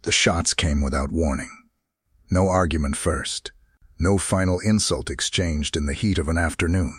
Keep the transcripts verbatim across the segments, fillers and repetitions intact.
The shots came without warning. No argument first. No final insult exchanged in the heat of an afternoon.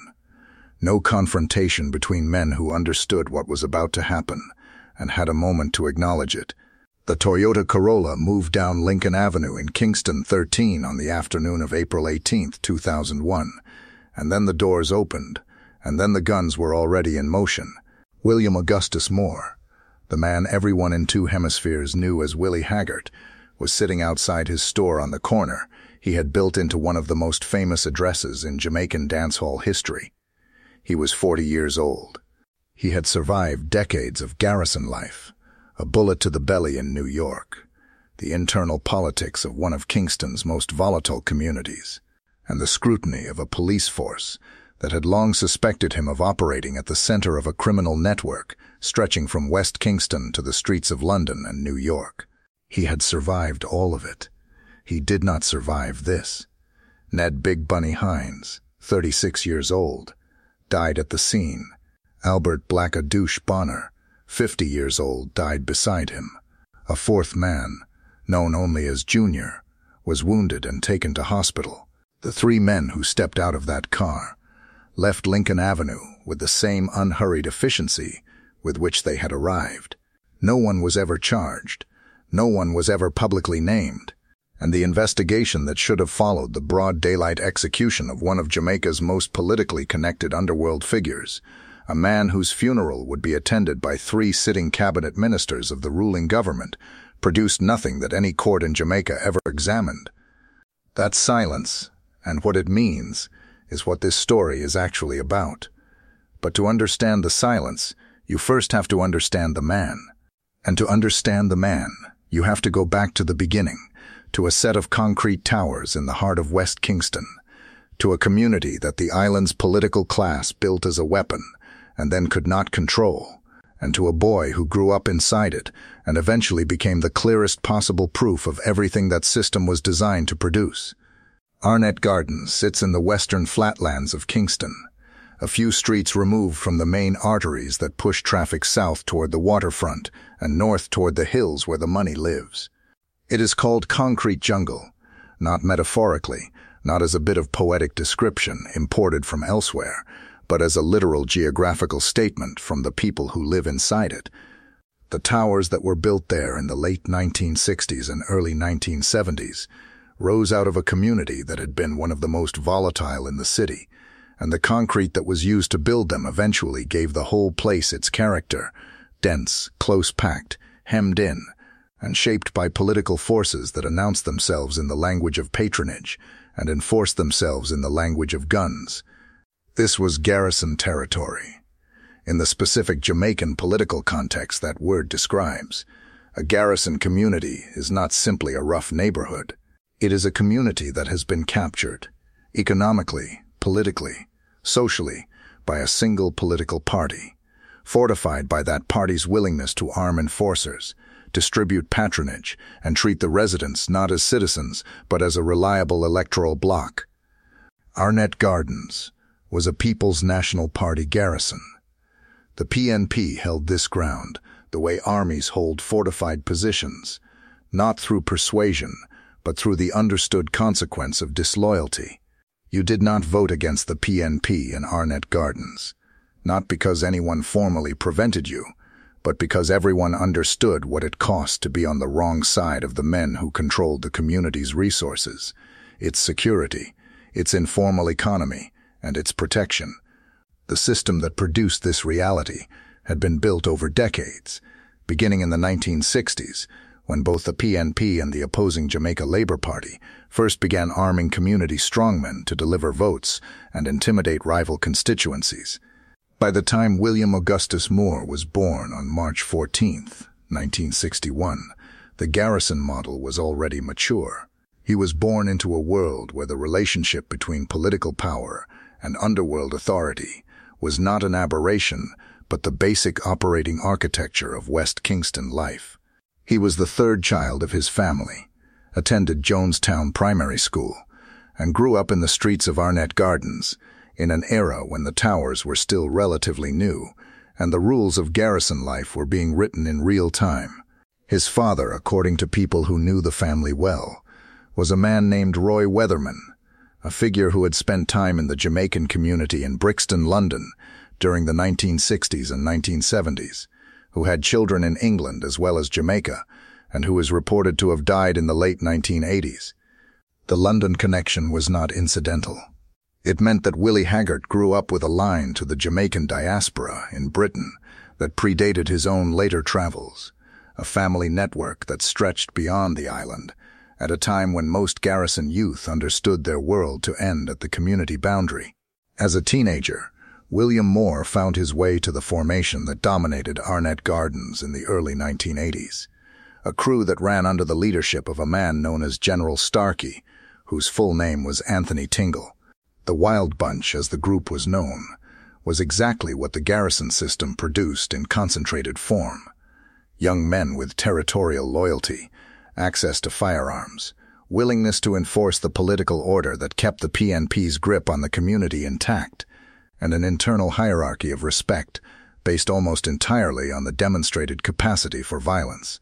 No confrontation between men who understood what was about to happen and had a moment to acknowledge it. The Toyota Corolla moved down Lincoln Avenue in Kingston thirteen on the afternoon of April eighteenth, two thousand one, and then the doors opened, and then the guns were already in motion. William Augustus Moore, the man everyone in two hemispheres knew as Willie Haggart, was sitting outside his store on the corner he had built into one of the most famous addresses in Jamaican dancehall history. He was forty years old. He had survived decades of garrison life, a bullet to the belly in New York, the internal politics of one of Kingston's most volatile communities, and the scrutiny of a police force that had long suspected him of operating at the center of a criminal network stretching from West Kingston to the streets of London and New York. He had survived all of it. He did not survive this. Ned Big Bunny Hines, thirty-six years old, died at the scene. Albert Blackadouche Bonner, fifty years old, died beside him. A fourth man, known only as Junior, was wounded and taken to hospital. The three men who stepped out of that car left Lincoln Avenue with the same unhurried efficiency with which they had arrived. No one was ever charged. No one was ever publicly named. And the investigation that should have followed the broad daylight execution of one of Jamaica's most politically connected underworld figures, a man whose funeral would be attended by three sitting cabinet ministers of the ruling government, produced nothing that any court in Jamaica ever examined. That silence, and what it means, is what this story is actually about. But to understand the silence, you first have to understand the man. And to understand the man, you have to go back to the beginning, to a set of concrete towers in the heart of West Kingston, to a community that the island's political class built as a weapon and then could not control, and to a boy who grew up inside it and eventually became the clearest possible proof of everything that system was designed to produce. Arnett Gardens sits in the western flatlands of Kingston, a few streets removed from the main arteries that push traffic south toward the waterfront and north toward the hills where the money lives. It is called concrete jungle, not metaphorically, not as a bit of poetic description imported from elsewhere, but as a literal geographical statement from the people who live inside it. The towers that were built there in the late nineteen sixties and early nineteen seventies rose out of a community that had been one of the most volatile in the city, and the concrete that was used to build them eventually gave the whole place its character, dense, close-packed, hemmed in, and shaped by political forces that announced themselves in the language of patronage and enforced themselves in the language of guns. This was garrison territory. In the specific Jamaican political context that word describes, a garrison community is not simply a rough neighborhood. It is a community that has been captured, economically, politically, socially, by a single political party, fortified by that party's willingness to arm enforcers, distribute patronage, and treat the residents not as citizens, but as a reliable electoral bloc. Arnett Gardens was a People's National Party garrison. The P N P held this ground the way armies hold fortified positions, not through persuasion, but through the understood consequence of disloyalty. You did not vote against the P N P in Arnett Gardens, not because anyone formally prevented you, but because everyone understood what it cost to be on the wrong side of the men who controlled the community's resources, its security, its informal economy, and its protection. The system that produced this reality had been built over decades, beginning in the nineteen sixties, when both the P N P and the opposing Jamaica Labour Party first began arming community strongmen to deliver votes and intimidate rival constituencies. By the time William Augustus Moore was born on March fourteenth, nineteen sixty-one, the garrison model was already mature. He was born into a world where the relationship between political power and underworld authority was not an aberration, but the basic operating architecture of West Kingston life. He was the third child of his family, attended Jonestown Primary School, and grew up in the streets of Arnett Gardens, in an era when the towers were still relatively new, and the rules of garrison life were being written in real time. His father, according to people who knew the family well, was a man named Roy Weatherman, a figure who had spent time in the Jamaican community in Brixton, London, during the nineteen sixties and nineteen seventies, who had children in England as well as Jamaica, and who is reported to have died in the late nineteen eighties. The London connection was not incidental. It meant that Willie Haggart grew up with a line to the Jamaican diaspora in Britain that predated his own later travels, a family network that stretched beyond the island, at a time when most Garrison youth understood their world to end at the community boundary. As a teenager, William Moore found his way to the formation that dominated Arnett Gardens in the early nineteen eighties, a crew that ran under the leadership of a man known as General Starkey, whose full name was Anthony Tingle. The Wild Bunch, as the group was known, was exactly what the Garrison system produced in concentrated form. Young men with territorial loyalty, access to firearms, willingness to enforce the political order that kept the P N P's grip on the community intact, and an internal hierarchy of respect based almost entirely on the demonstrated capacity for violence.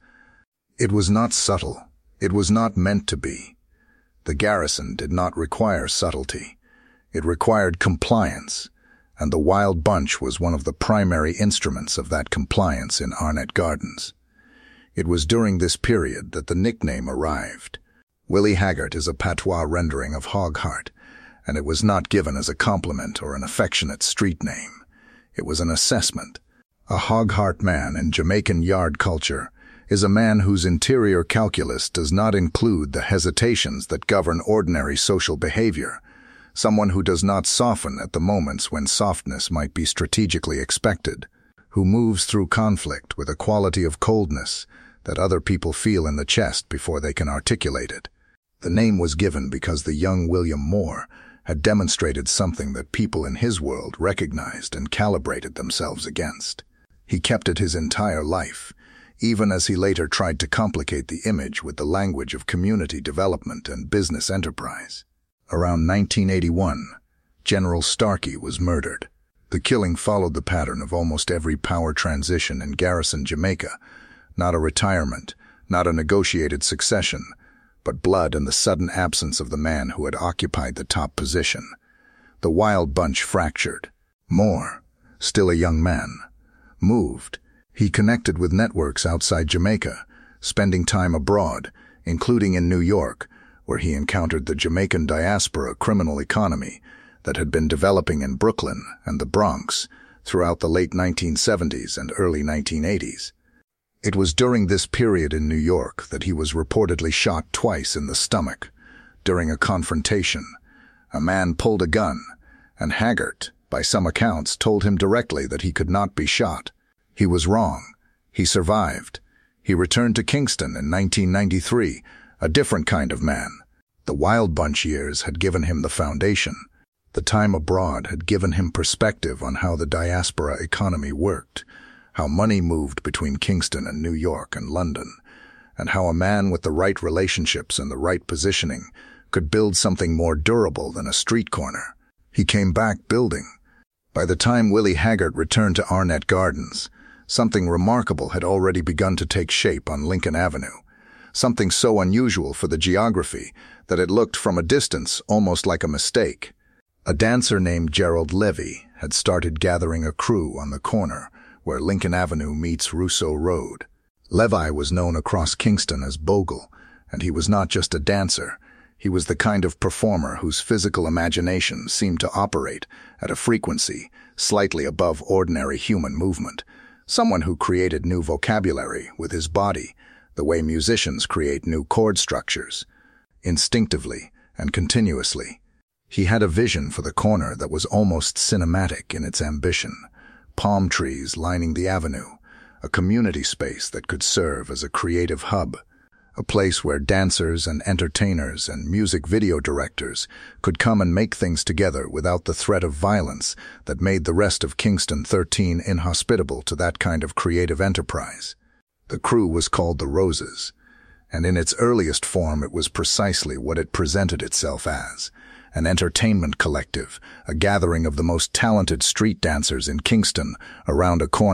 It was not subtle. It was not meant to be. The Garrison did not require subtlety. It required compliance, and the Wild Bunch was one of the primary instruments of that compliance in Arnett Gardens. It was during this period that the nickname arrived. Willie Haggart is a patois rendering of Hogheart, and it was not given as a compliment or an affectionate street name. It was an assessment. A Hogheart man in Jamaican yard culture is a man whose interior calculus does not include the hesitations that govern ordinary social behavior, someone who does not soften at the moments when softness might be strategically expected, who moves through conflict with a quality of coldness that other people feel in the chest before they can articulate it. The name was given because the young William Moore had demonstrated something that people in his world recognized and calibrated themselves against. He kept it his entire life, even as he later tried to complicate the image with the language of community development and business enterprise. Around nineteen eighty-one, General Starkey was murdered. The killing followed the pattern of almost every power transition in Garrison, Jamaica, not a retirement, not a negotiated succession, but blood and the sudden absence of the man who had occupied the top position. The Wild Bunch fractured. Moore, still a young man, moved. He connected with networks outside Jamaica, spending time abroad, including in New York, where he encountered the Jamaican diaspora criminal economy that had been developing in Brooklyn and the Bronx throughout the late nineteen seventies and early nineteen eighties. It was during this period in New York that he was reportedly shot twice in the stomach. During a confrontation, a man pulled a gun, and Haggart, by some accounts, told him directly that he could not be shot. He was wrong. He survived. He returned to Kingston in nineteen ninety-three, a different kind of man. The Wild Bunch years had given him the foundation. The time abroad had given him perspective on how the diaspora economy worked, how money moved between Kingston and New York and London, and how a man with the right relationships and the right positioning could build something more durable than a street corner. He came back building. By the time Willie Haggart returned to Arnett Gardens, something remarkable had already begun to take shape on Lincoln Avenue, something so unusual for the geography that it looked from a distance almost like a mistake. A dancer named Gerald Levy had started gathering a crew on the corner where Lincoln Avenue meets Rousseau Road. Levi was known across Kingston as Bogle, and he was not just a dancer. He was the kind of performer whose physical imagination seemed to operate at a frequency slightly above ordinary human movement, someone who created new vocabulary with his body, the way musicians create new chord structures, instinctively and continuously. He had a vision for the corner that was almost cinematic in its ambition. Palm trees lining the avenue, a community space that could serve as a creative hub, a place where dancers and entertainers and music video directors could come and make things together without the threat of violence that made the rest of Kingston thirteen inhospitable to that kind of creative enterprise. The crew was called the Roses, and in its earliest form it was precisely what it presented itself as: an entertainment collective, a gathering of the most talented street dancers in Kingston around a corner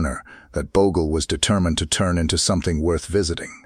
that Bogle was determined to turn into something worth visiting.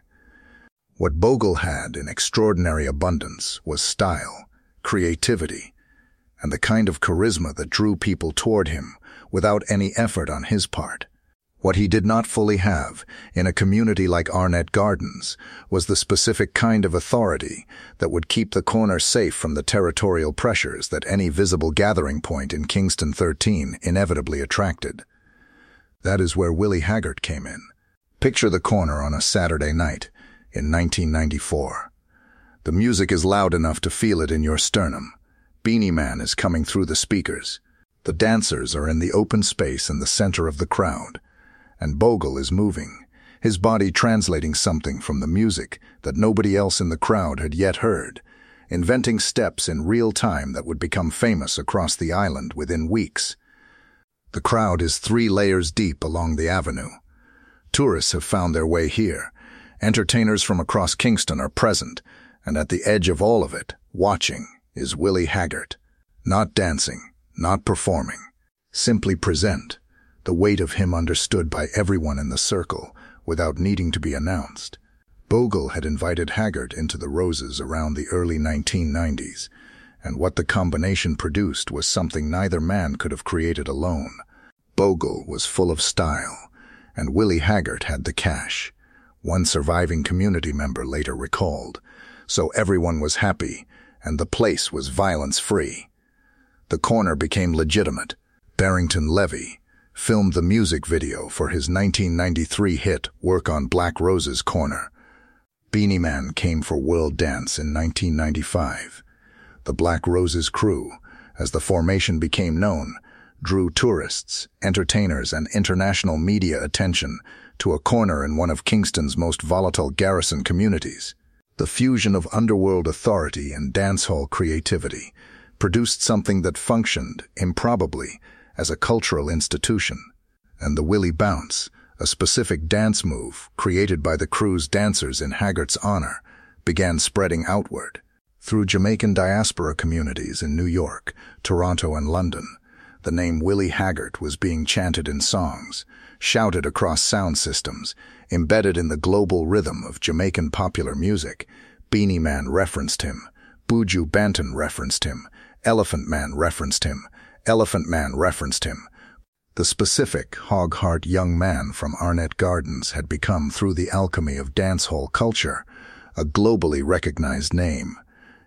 What Bogle had in extraordinary abundance was style, creativity, and the kind of charisma that drew people toward him without any effort on his part. What he did not fully have in a community like Arnett Gardens was the specific kind of authority that would keep the corner safe from the territorial pressures that any visible gathering point in Kingston thirteen inevitably attracted. That is where Willie Haggart came in. Picture the corner on a Saturday night in nineteen ninety-four. The music is loud enough to feel it in your sternum. Beanie Man is coming through the speakers. The dancers are in the open space in the center of the crowd. And Bogle is moving, his body translating something from the music that nobody else in the crowd had yet heard, inventing steps in real time that would become famous across the island within weeks. The crowd is three layers deep along the avenue. Tourists have found their way here. Entertainers from across Kingston are present, and at the edge of all of it, watching, is Willie Haggart. Not dancing, not performing, simply present. The weight of him understood by everyone in the circle without needing to be announced. Bogle had invited Haggart into the Roses around the early nineteen nineties, and what the combination produced was something neither man could have created alone. Bogle was full of style, and Willie Haggart had the cash. One surviving community member later recalled, so everyone was happy, and the place was violence-free. The corner became legitimate. Barrington Levy filmed the music video for his nineteen ninety-three hit Work on Black Roses Corner. Beanie Man came for World Dance in nineteen ninety-five. The Black Roses crew, as the formation became known, drew tourists, entertainers, and international media attention to a corner in one of Kingston's most volatile garrison communities. The fusion of underworld authority and dancehall creativity produced something that functioned, improbably, as a cultural institution, and the Willie Bounce, a specific dance move created by the crew's dancers in Haggart's honor, began spreading outward. Through Jamaican diaspora communities in New York, Toronto, and London, the name Willie Haggart was being chanted in songs, shouted across sound systems, embedded in the global rhythm of Jamaican popular music. Beanie Man referenced him, Buju Banton referenced him, Elephant Man referenced him, Elephant Man referenced him. The specific, hog-heart young man from Arnett Gardens had become, through the alchemy of dancehall culture, a globally recognized name.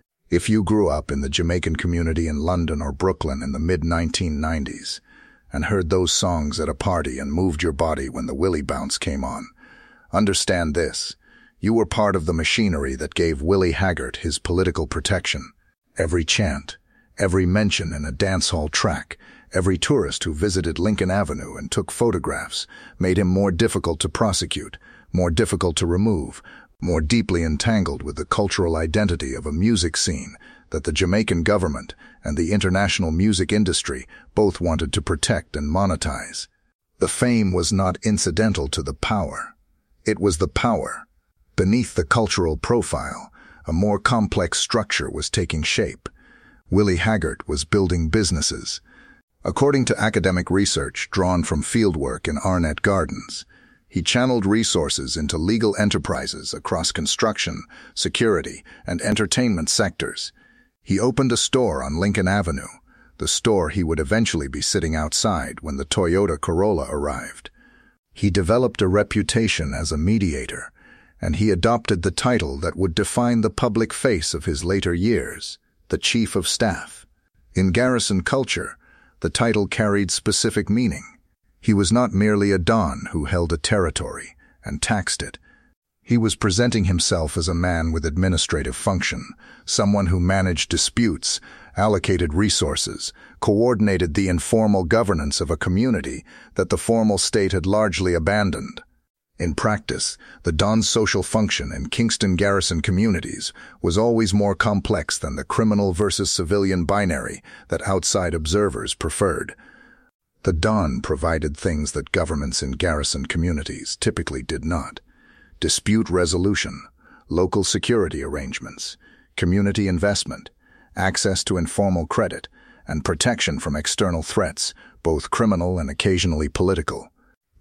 If you grew up in the Jamaican community in London or Brooklyn in the mid nineteen nineties and heard those songs at a party and moved your body when the Willie Bounce came on, understand this: you were part of the machinery that gave Willie Haggart his political protection. Every chant, every mention in a dancehall track, every tourist who visited Lincoln Avenue and took photographs made him more difficult to prosecute, more difficult to remove, more deeply entangled with the cultural identity of a music scene that the Jamaican government and the international music industry both wanted to protect and monetize. The fame was not incidental to the power. It was the power. Beneath the cultural profile, a more complex structure was taking shape. Willie Haggart was building businesses. According to academic research drawn from fieldwork in Arnett Gardens, he channeled resources into legal enterprises across construction, security, and entertainment sectors. He opened a store on Lincoln Avenue, the store he would eventually be sitting outside when the Toyota Corolla arrived. He developed a reputation as a mediator, and he adopted the title that would define the public face of his later years, the Chief of Staff. In garrison culture, the title carried specific meaning. He was not merely a don who held a territory and taxed it. He was presenting himself as a man with administrative function, someone who managed disputes, allocated resources, coordinated the informal governance of a community that the formal state had largely abandoned. In practice, the Don's social function in Kingston garrison communities was always more complex than the criminal versus civilian binary that outside observers preferred. The Don provided things that governments in garrison communities typically did not: dispute resolution, local security arrangements, community investment, access to informal credit, and protection from external threats, both criminal and occasionally political.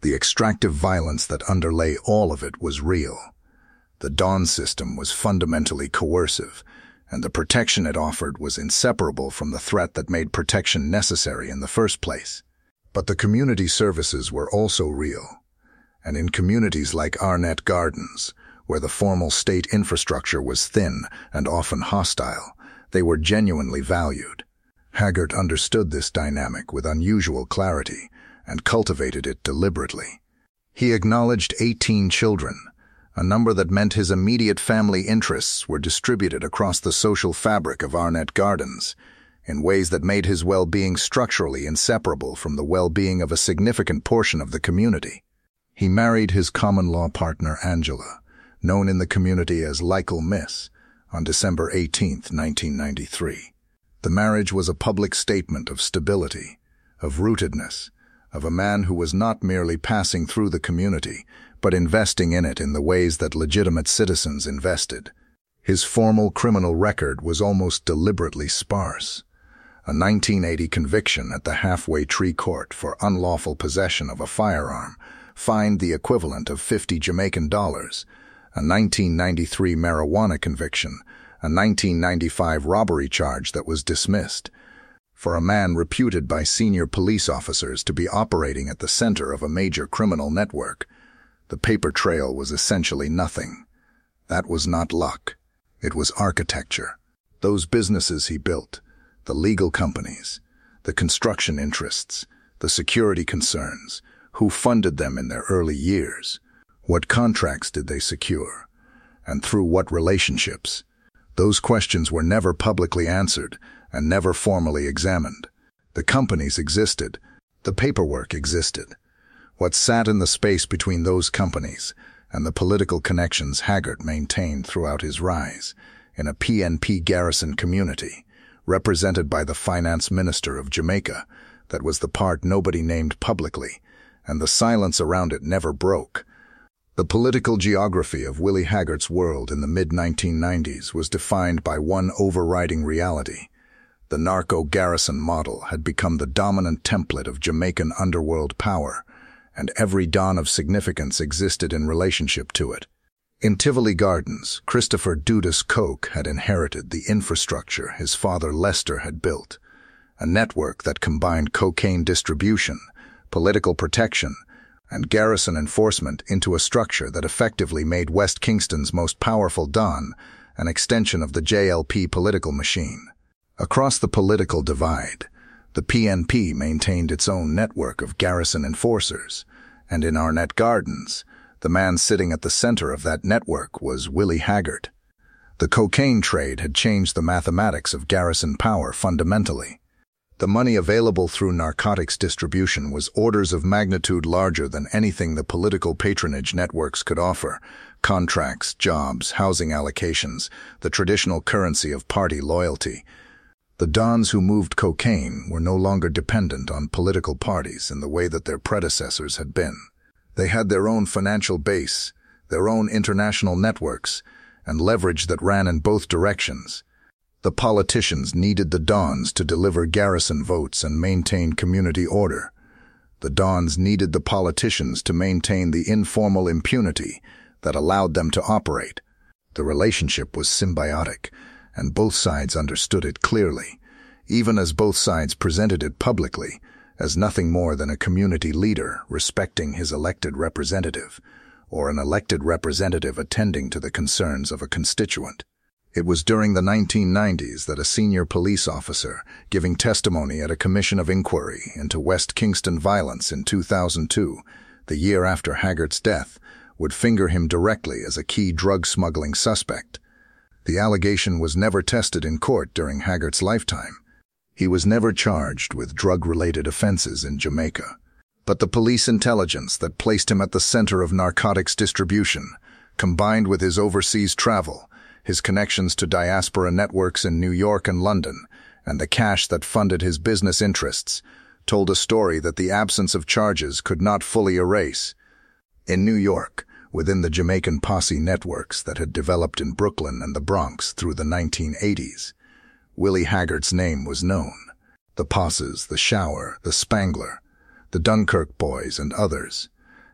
The extractive violence that underlay all of it was real. The Dawn system was fundamentally coercive, and the protection it offered was inseparable from the threat that made protection necessary in the first place. But the community services were also real, and in communities like Arnett Gardens, where the formal state infrastructure was thin and often hostile, they were genuinely valued. Haggart understood this dynamic with unusual clarity and cultivated it deliberately. He acknowledged eighteen children, a number that meant his immediate family interests were distributed across the social fabric of Arnett Gardens in ways that made his well-being structurally inseparable from the well-being of a significant portion of the community. He married his common-law partner Angela, known in the community as Lykel Miss, on December eighteenth, nineteen ninety-three. The marriage was a public statement of stability, of rootedness, of a man who was not merely passing through the community, but investing in it in the ways that legitimate citizens invested. His formal criminal record was almost deliberately sparse. A nineteen eighty conviction at the Halfway Tree Court for unlawful possession of a firearm, fined the equivalent of fifty Jamaican dollars, a nineteen ninety-three marijuana conviction, a nineteen ninety-five robbery charge that was dismissed. For a man reputed by senior police officers to be operating at the center of a major criminal network, the paper trail was essentially nothing. That was not luck. It was architecture. Those businesses he built, the legal companies, the construction interests, the security concerns, who funded them in their early years? What contracts did they secure? And through what relationships? Those questions were never publicly answered and never formally examined. The companies existed. The paperwork existed. What sat in the space between those companies and the political connections Haggart maintained throughout his rise in a P N P garrison community, represented by the finance minister of Jamaica, that was the part nobody named publicly, and the silence around it never broke. The political geography of Willie Haggart's world in the mid nineteen nineties was defined by one overriding reality. The narco-garrison model had become the dominant template of Jamaican underworld power, and every don of significance existed in relationship to it. In Tivoli Gardens, Christopher Dudas Koch had inherited the infrastructure his father Lester had built, a network that combined cocaine distribution, political protection, and garrison enforcement into a structure that effectively made West Kingston's most powerful don an extension of the J L P political machine. Across the political divide, the P N P maintained its own network of garrison enforcers, and in Arnett Gardens, the man sitting at the center of that network was Willie Haggart. The cocaine trade had changed the mathematics of garrison power fundamentally. The money available through narcotics distribution was orders of magnitude larger than anything the political patronage networks could offer: contracts, jobs, housing allocations, the traditional currency of party loyalty. The dons who moved cocaine were no longer dependent on political parties in the way that their predecessors had been. They had their own financial base, their own international networks, and leverage that ran in both directions. The politicians needed the dons to deliver garrison votes and maintain community order. The dons needed the politicians to maintain the informal impunity that allowed them to operate. The relationship was symbiotic, and both sides understood it clearly, even as both sides presented it publicly as nothing more than a community leader respecting his elected representative, or an elected representative attending to the concerns of a constituent. It was during the nineteen nineties that a senior police officer, giving testimony at a commission of inquiry into West Kingston violence in two thousand two, the year after Haggart's death, would finger him directly as a key drug smuggling suspect. The allegation was never tested in court during Haggart's lifetime. He was never charged with drug-related offenses in Jamaica. But the police intelligence that placed him at the center of narcotics distribution, combined with his overseas travel, his connections to diaspora networks in New York and London, and the cash that funded his business interests, told a story that the absence of charges could not fully erase. In New York, within the Jamaican posse networks that had developed in Brooklyn and the Bronx through the nineteen eighties, Willie Haggart's name was known. The Posses, the Shower, the Spangler, the Dunkirk Boys, and others.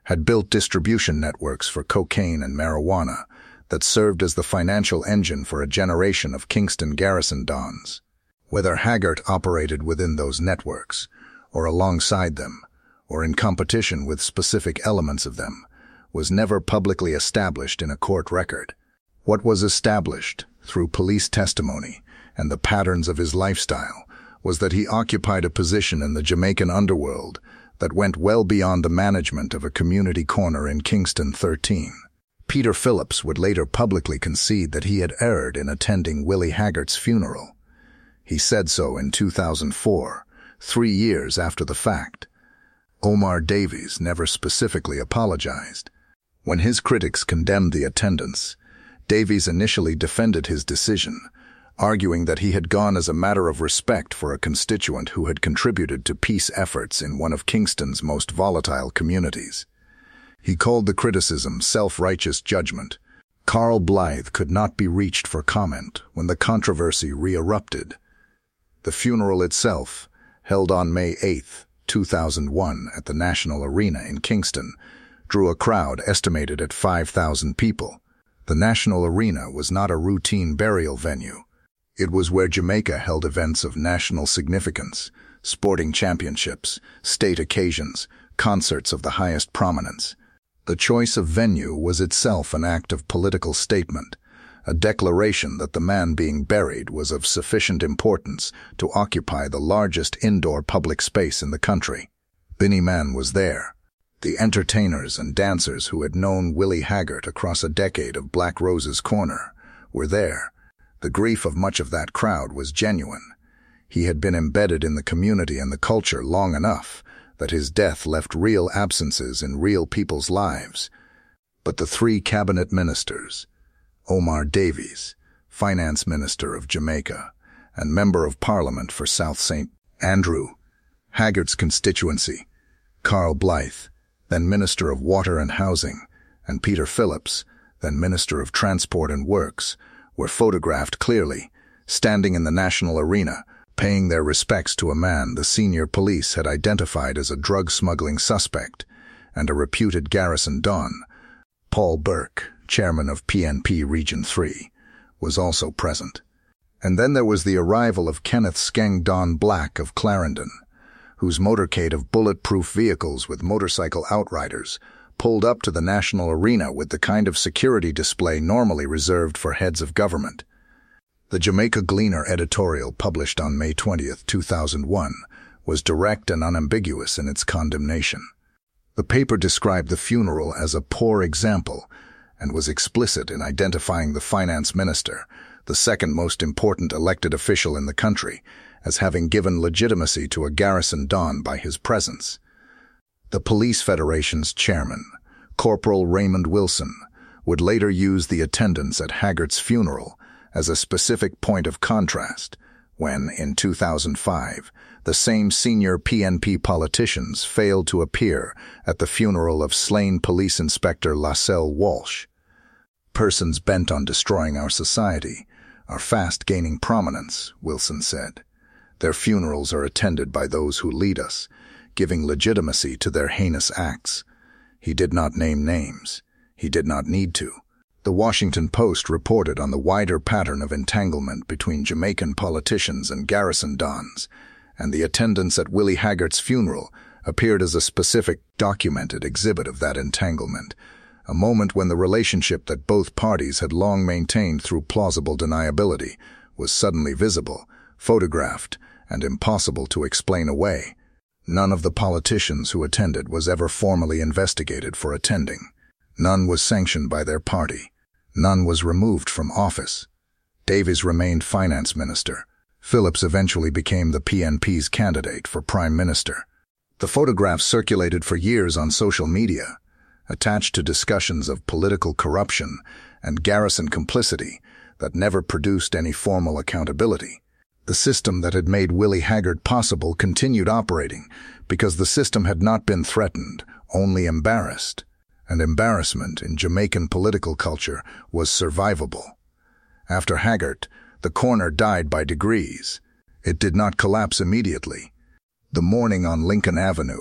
had built distribution networks for cocaine and marijuana that served as the financial engine for a generation of Kingston garrison dons. Whether Haggart operated within those networks, or alongside them, or in competition with specific elements of them, was never publicly established in a court record. What was established, through police testimony and the patterns of his lifestyle, was that he occupied a position in the Jamaican underworld that went well beyond the management of a community corner in Kingston thirteen. Peter Phillips would later publicly concede that he had erred in attending Willie Haggart's funeral. He said so in two thousand four, three years after the fact. Omar Davies never specifically apologized. When his critics condemned the attendance, Davies initially defended his decision, arguing that he had gone as a matter of respect for a constituent who had contributed to peace efforts in one of Kingston's most volatile communities. He called the criticism self-righteous judgment. Carl Blythe could not be reached for comment when the controversy re-erupted. The funeral itself, held on May eighth, two thousand one at the National Arena in Kingston, drew a crowd estimated at five thousand people. The National Arena was not a routine burial venue. It was where Jamaica held events of national significance, sporting championships, state occasions, concerts of the highest prominence. The choice of venue was itself an act of political statement, a declaration that the man being buried was of sufficient importance to occupy the largest indoor public space in the country. Binnie Mann was there. The entertainers and dancers who had known Willie Haggart across a decade of Black Rose's Corner were there. The grief of much of that crowd was genuine. He had been embedded in the community and the culture long enough that his death left real absences in real people's lives. But the three cabinet ministers, Omar Davies, Finance Minister of Jamaica, and Member of Parliament for South Saint Andrew, Haggart's constituency, Carl Blythe, then Minister of Water and Housing, and Peter Phillips, then Minister of Transport and Works, were photographed clearly, standing in the National Arena, paying their respects to a man the senior police had identified as a drug-smuggling suspect, and a reputed garrison don. Paul Burke, chairman of P N P Region three, was also present. And then there was the arrival of Kenneth Skeng Don Black of Clarendon, whose motorcade of bulletproof vehicles with motorcycle outriders pulled up to the National Arena with the kind of security display normally reserved for heads of government. The Jamaica Gleaner editorial published on May twentieth, two thousand one was direct and unambiguous in its condemnation. The paper described the funeral as a poor example and was explicit in identifying the finance minister, the second most important elected official in the country, as having given legitimacy to a garrison don by his presence. The Police Federation's chairman, Corporal Raymond Wilson, would later use the attendance at Haggart's funeral as a specific point of contrast when, in two thousand five, the same senior P N P politicians failed to appear at the funeral of slain Police Inspector Lascelles Walsh. Persons bent on destroying our society are fast gaining prominence, Wilson said. Their funerals are attended by those who lead us, giving legitimacy to their heinous acts. He did not name names. He did not need to. The Washington Post reported on the wider pattern of entanglement between Jamaican politicians and garrison dons, and the attendance at Willie Haggart's funeral appeared as a specific, documented exhibit of that entanglement, a moment when the relationship that both parties had long maintained through plausible deniability was suddenly visible, photographed, and impossible to explain away. None of the politicians who attended was ever formally investigated for attending. None was sanctioned by their party. None was removed from office. Davies remained finance minister. Phillips eventually became the P N P's candidate for prime minister. The photographs circulated for years on social media, attached to discussions of political corruption and garrison complicity that never produced any formal accountability. The system that had made Willie Haggart possible continued operating because the system had not been threatened, only embarrassed. And embarrassment in Jamaican political culture was survivable. After Haggart, the corner died by degrees. It did not collapse immediately. The mourning on Lincoln Avenue,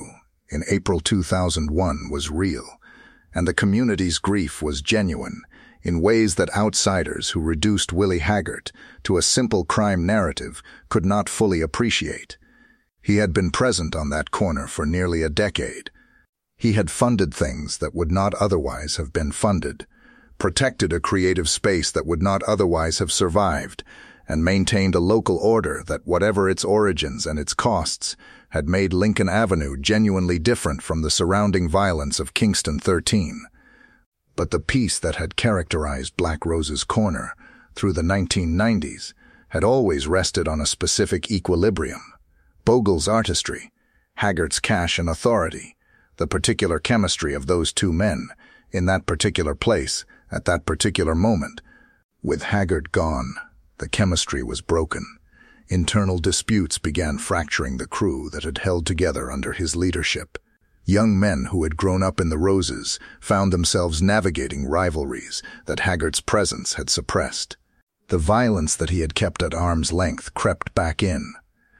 in April two thousand one was real, and the community's grief was genuine in ways that outsiders who reduced Willie Haggart to a simple crime narrative could not fully appreciate. He had been present on that corner for nearly a decade. He had funded things that would not otherwise have been funded, protected a creative space that would not otherwise have survived, and maintained a local order that, whatever its origins and its costs, had made Lincoln Avenue genuinely different from the surrounding violence of Kingston thirteen. But the peace that had characterized Black Rose's Corner through the nineteen nineties had always rested on a specific equilibrium: Bogle's artistry, Haggart's cash and authority, the particular chemistry of those two men, in that particular place, at that particular moment. With Haggart gone, the chemistry was broken. Internal disputes began fracturing the crew that had held together under his leadership. Young men who had grown up in the Roses found themselves navigating rivalries that Haggart's presence had suppressed. The violence that he had kept at arm's length crept back in.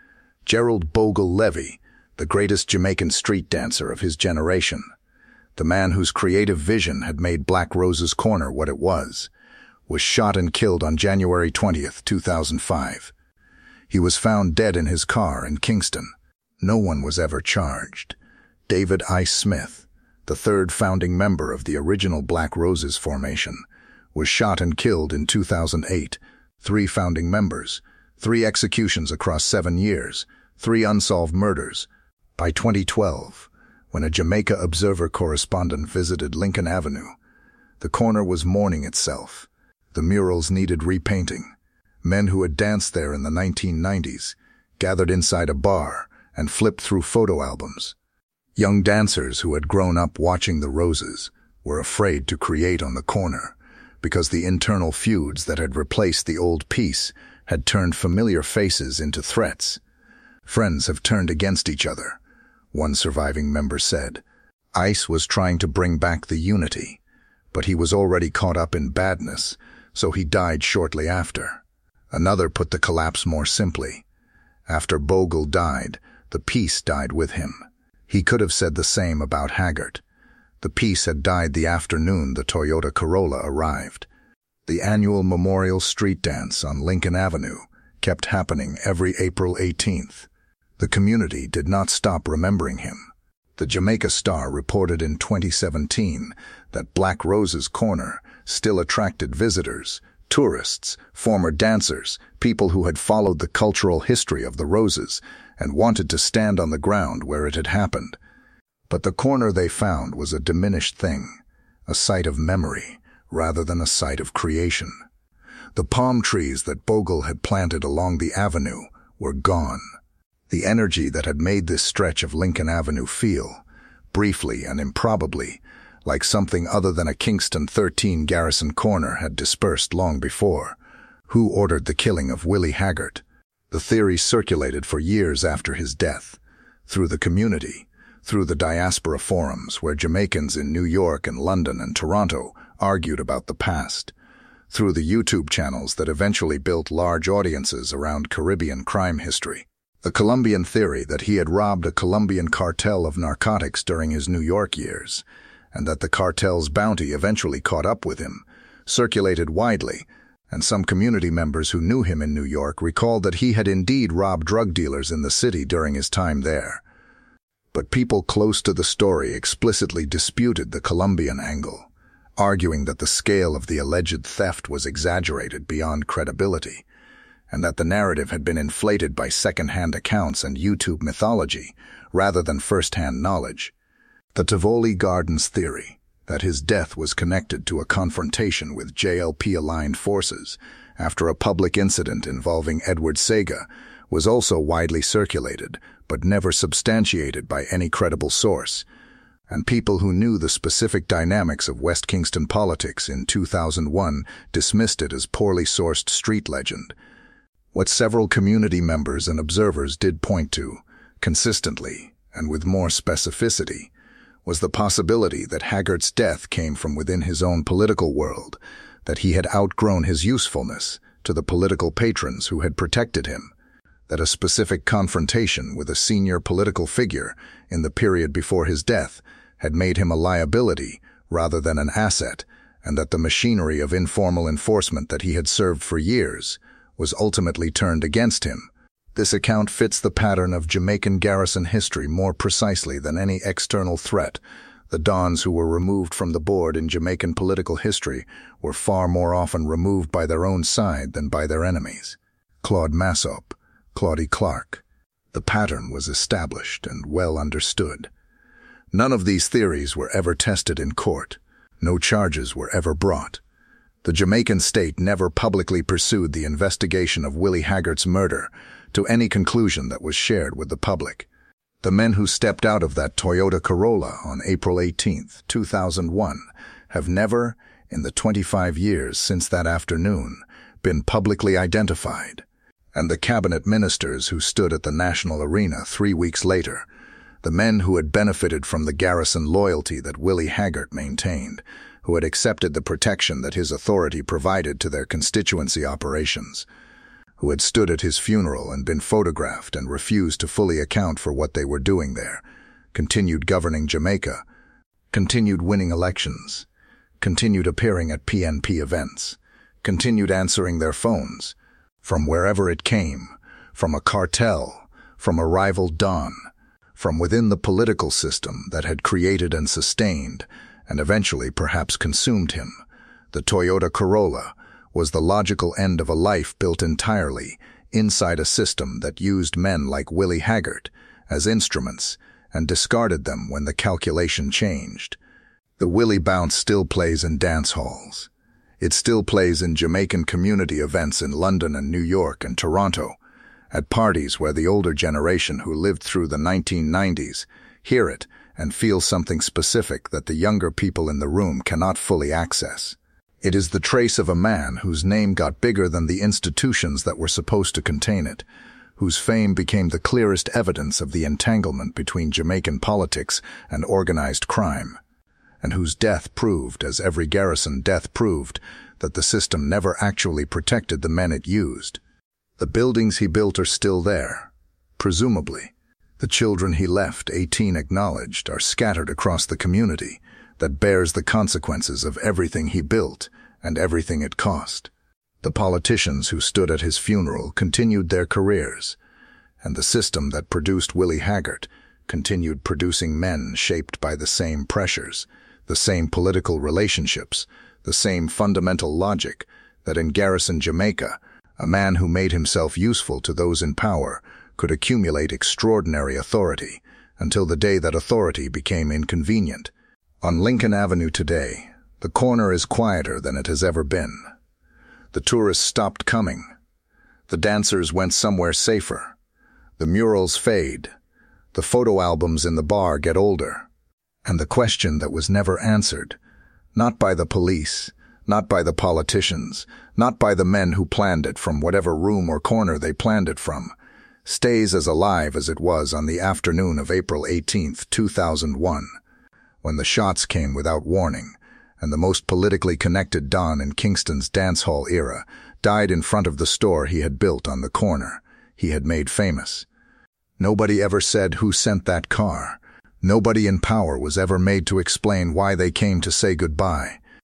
Gerald Bogle Levy, the greatest Jamaican street dancer of his generation, the man whose creative vision had made Black Rose's Corner what it was, was shot and killed on January twentieth, two thousand five. He was found dead in his car in Kingston. No one was ever charged. David Ice Smith, the third founding member of the original Black Roses formation, was shot and killed in two thousand eight. Three founding members, three executions across seven years, three unsolved murders. By twenty twelve, when a Jamaica Observer correspondent visited Lincoln Avenue, the corner was mourning itself. The murals needed repainting. Men who had danced there in the nineteen nineties gathered inside a bar and flipped through photo albums. Young dancers who had grown up watching the Roses were afraid to create on the corner because the internal feuds that had replaced the old peace had turned familiar faces into threats. Friends have turned against each other, one surviving member said. Ice was trying to bring back the unity, but he was already caught up in badness, so he died shortly after. Another put the collapse more simply. After Bogle died, the peace died with him. He could have said the same about Haggart. The peace had died the afternoon the Toyota Corolla arrived. The annual Memorial Street Dance on Lincoln Avenue kept happening every April eighteenth. The community did not stop remembering him. The Jamaica Star reported in twenty seventeen that Black Rose's Corner still attracted visitors, tourists, former dancers, people who had followed the cultural history of the Roses and wanted to stand on the ground where it had happened. But the corner they found was a diminished thing, a site of memory rather than a site of creation. The palm trees that Bogle had planted along the avenue were gone. The energy that had made this stretch of Lincoln Avenue feel, briefly and improbably, like something other than a Kingston thirteen Garrison Corner had dispersed long before. Who ordered the killing of Willie Haggart? The theory circulated for years after his death, through the community, through the diaspora forums where Jamaicans in New York and London and Toronto argued about the past, through the YouTube channels that eventually built large audiences around Caribbean crime history. The Colombian theory that he had robbed a Colombian cartel of narcotics during his New York years, and that the cartel's bounty eventually caught up with him, circulated widely, and some community members who knew him in New York recalled that he had indeed robbed drug dealers in the city during his time there. But people close to the story explicitly disputed the Colombian angle, arguing that the scale of the alleged theft was exaggerated beyond credibility, and that the narrative had been inflated by second-hand accounts and YouTube mythology rather than first-hand knowledge. The Tivoli Gardens theory, that his death was connected to a confrontation with J L P-aligned forces after a public incident involving Edward Sega, was also widely circulated, but never substantiated by any credible source, and people who knew the specific dynamics of West Kingston politics in two thousand one dismissed it as poorly sourced street legend. What several community members and observers did point to, consistently and with more specificity, was the possibility that Haggart's death came from within his own political world, that he had outgrown his usefulness to the political patrons who had protected him, that a specific confrontation with a senior political figure in the period before his death had made him a liability rather than an asset, and that the machinery of informal enforcement that he had served for years was ultimately turned against him. This account fits the pattern of Jamaican garrison history more precisely than any external threat. The dons who were removed from the board in Jamaican political history were far more often removed by their own side than by their enemies. Claude Massop, Claudie Clark. The pattern was established and well understood. None of these theories were ever tested in court. No charges were ever brought. The Jamaican state never publicly pursued the investigation of Willie Haggart's murder to any conclusion that was shared with the public. The men who stepped out of that Toyota Corolla on April eighteenth, two thousand one, have never, in the twenty-five years since that afternoon, been publicly identified. And the cabinet ministers who stood at the National Arena three weeks later, the men who had benefited from the garrison loyalty that Willie Haggart maintained, who had accepted the protection that his authority provided to their constituency operations, who had stood at his funeral and been photographed and refused to fully account for what they were doing there, continued governing Jamaica, continued winning elections, continued appearing at P N P events, continued answering their phones, from wherever it came, from a cartel, from a rival don, from within the political system that had created and sustained, and eventually perhaps consumed him. The Toyota Corolla was the logical end of a life built entirely inside a system that used men like Willie Haggart as instruments and discarded them when the calculation changed. The Willie bounce still plays in dance halls. It still plays in Jamaican community events in London and New York and Toronto, at parties where the older generation who lived through the nineteen nineties hear it and feel something specific that the younger people in the room cannot fully access. It is the trace of a man whose name got bigger than the institutions that were supposed to contain it, whose fame became the clearest evidence of the entanglement between Jamaican politics and organized crime, and whose death proved, as every garrison death proved, that the system never actually protected the men it used. The buildings he built are still there, presumably. The children he left, eighteen acknowledged, are scattered across the community that bears the consequences of everything he built and everything it cost. The politicians who stood at his funeral continued their careers, and the system that produced Willie Haggart continued producing men shaped by the same pressures, the same political relationships, the same fundamental logic that in Garrison Jamaica, a man who made himself useful to those in power could accumulate extraordinary authority until the day that authority became inconvenient. On Lincoln Avenue today, the corner is quieter than it has ever been. The tourists stopped coming. The dancers went somewhere safer. The murals fade. The photo albums in the bar get older. And the question that was never answered, not by the police, not by the politicians, not by the men who planned it from whatever room or corner they planned it from, stays as alive as it was on the afternoon of April eighteenth, two thousand one, when the shots came without warning, and the most politically connected don in Kingston's dance hall era died in front of the store he had built on the corner he had made famous. Nobody ever said who sent that car. Nobody in power was ever made to explain why they came to say goodbye.